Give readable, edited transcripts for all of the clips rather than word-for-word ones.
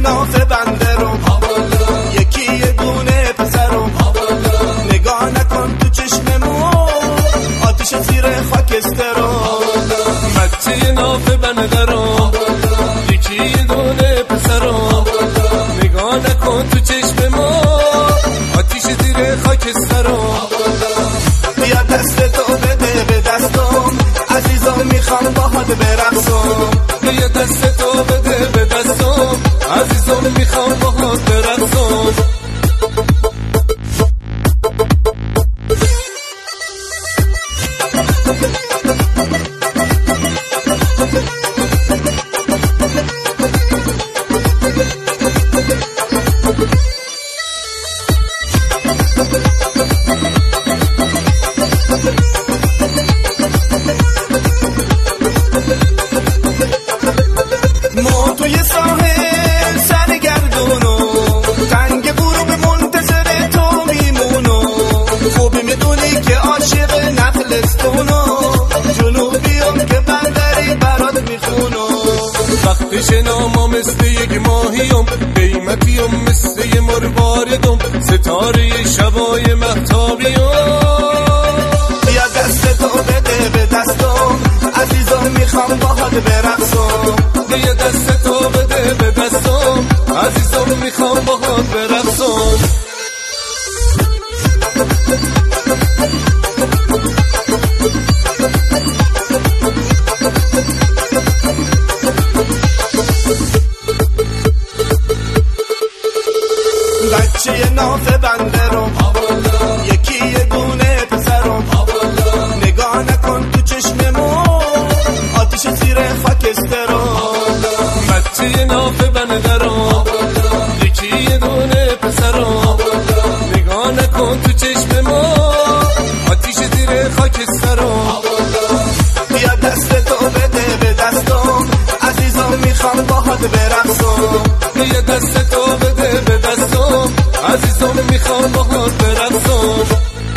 نافه بنده رو یکی یه دونه پسرم نگاه نکن تو چشممون آتیش زیر خاکسترم متی نافه بنده رو یکی یه دونه پسرم نگاه نکن تو چشممون آتیش زیر خاکسترم بیا دست تو بده به دستم عزیزم میخوام باهات برقصم بیا دست تو بده به دستم عزیزم میخوام باهات برقصم ما توی ساحل سرگردونم تنگ غروب منتظر تو میمونم خوبی میدونی که عاشق نخلستونم جنوبیم که بندری برات میخونم وقتی شنامم مثل یک ماهیم قیمتیم مثل یه مرواردم ستاره شبای مهتابیم بیا دست تو بده به دستم عزیزم میخوام باهات برقصم بیا دست تو بده به دستم عزیزم میخوام باهات برقصم بچه نافه بنده رو یکی یه دونه پسرم نگاه نکن تو چشممون آتیش زیر خاکسترم بچه نافه بنده رو یکی یه دونه پسرم نگاه نکن تو چشممون آتیش زیر خاکسترم بیا دست تو بده به دستم عزیزم میخوام باهات برقصم بیا دست تو بده به دستم عزیزم میخوام باهات برقصم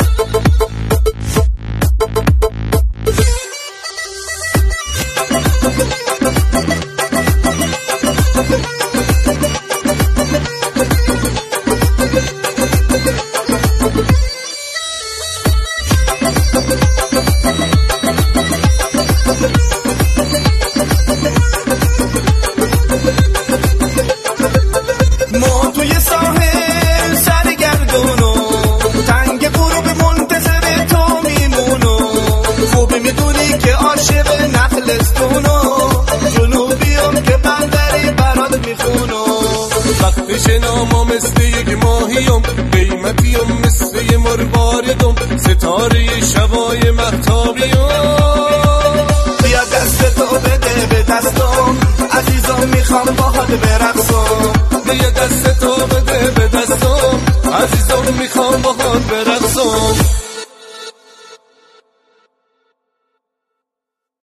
ما توی ساحل سرگردونم تنگ غروب منتظر تو میمونم خوبی میدونی که عاشق نخلستونم جنوبیم که بندری برات میخونم وقتی شنامم مثل یک ماهیم قیمتیم مثل یه مرواردم ستاره شبای مهتابیم بیا دست تو بده به دستم عزیزم میخوام باهات برقصم بیا دست تو بده به دستم عزیزم میخوام باهات برقصم